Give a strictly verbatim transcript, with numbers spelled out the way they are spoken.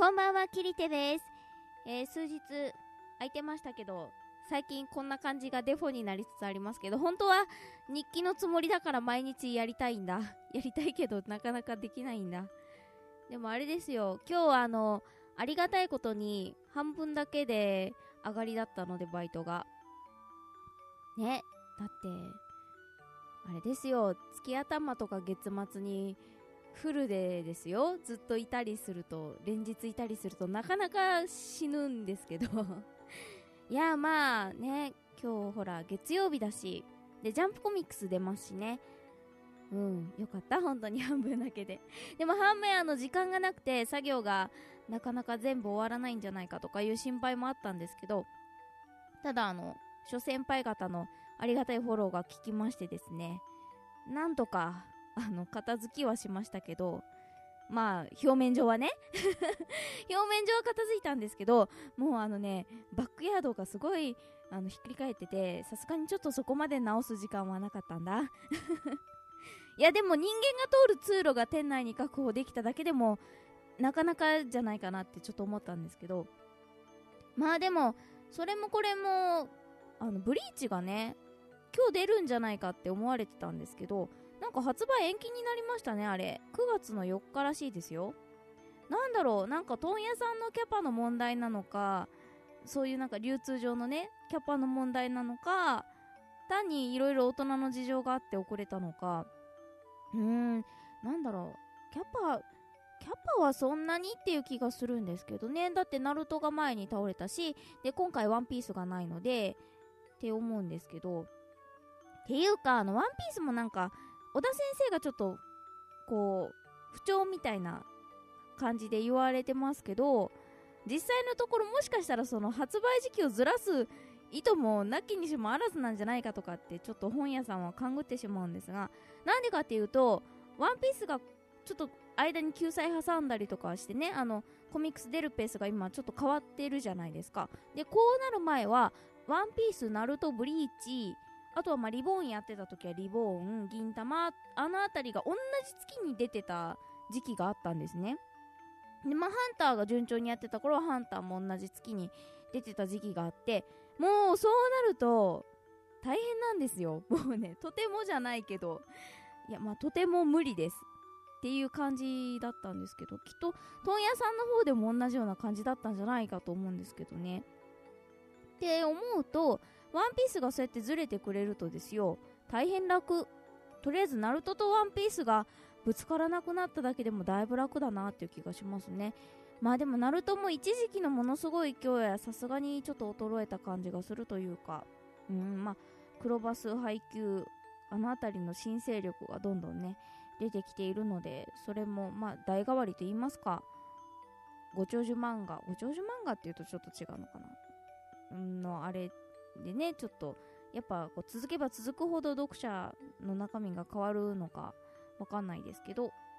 こんばんは、キリテです。えー、数日空いてましたけど、最近こんな感じがデフォになりつつありますけど、本当は日記のつもりだから毎日やりたいんだ。やりたいけどなかなかできないんだ。でもあれですよ、今日はあの、ありがたいことに半分だけで上がりだったので、バイトが。ね、だって、あれですよ、月頭とか月末にフルでですよ、ずっといたりすると、連日いたりするとなかなか死ぬんですけどいやまあね、今日ほら月曜日だし、でジャンプコミックス出ますしね、うん、よかった本当に半分だけで。でも反面あの時間がなくて作業がなかなか全部終わらないんじゃないかとかいう心配もあったんですけど、ただあの諸先輩方のありがたいフォローが効きましてですね、なんとかあの片付きはしましたけど、まあ表面上はね表面上は片付いたんですけど、もうあのねバックヤードがすごいあのひっくり返ってて、さすがにちょっとそこまで直す時間はなかったんだいやでも人間が通る通路が店内に確保できただけでもなかなかじゃないかなってちょっと思ったんですけど、まあでもそれもこれもあのブリーチがね今日出るんじゃないかって思われてたんですけど、なんか発売延期になりましたね。あれくがつのよっからしいですよ。なんだろう、なんか問屋さんのキャパの問題なのか、そういうなんか流通上のねキャパの問題なのか、単にいろいろ大人の事情があって遅れたのか、うーんなんだろう、キャパキャパはそんなにっていう気がするんですけどね。だってナルトが前に倒れたし、で今回ワンピースがないのでって思うんですけど、っていうかあのワンピースもなんか小田先生がちょっとこう不調みたいな感じで言われてますけど、実際のところもしかしたらその発売時期をずらす意図もなきにしもあらずなんじゃないかとかってちょっと本屋さんは勘ぐってしまうんですが、なんでかっていうとワンピースがちょっと間に救済挟んだりとかしてね、あのコミックス出るペースが今ちょっと変わってるじゃないですか。でこうなる前はワンピース、ナルト、ブリーチ、あとはまあリボーンやってた時はリボーン、銀玉、あのあたりが同じ月に出てた時期があったんですね。でまあハンターが順調にやってた頃はハンターも同じ月に出てた時期があって、もうそうなると大変なんですよ。もうね、とてもじゃないけど、いやまあとても無理ですっていう感じだったんですけど、きっと問屋さんの方でも同じような感じだったんじゃないかと思うんですけどね。って思うとワンピースがそうやってずれてくれるとですよ、大変楽。とりあえずナルトとワンピースがぶつからなくなっただけでもだいぶ楽だなっていう気がしますね。まあでもナルトも一時期のものすごい勢いはさすがにちょっと衰えた感じがするというか、うんまあクロバス配給あのあたりの新勢力がどんどんね出てきているので、それもまあ代替わりと言いますか、ご長寿漫画ご長寿漫画っていうとちょっと違うのかなのあれでね、ちょっとやっぱこう続けば続くほど読者の中身が変わるのかわかんないですけど、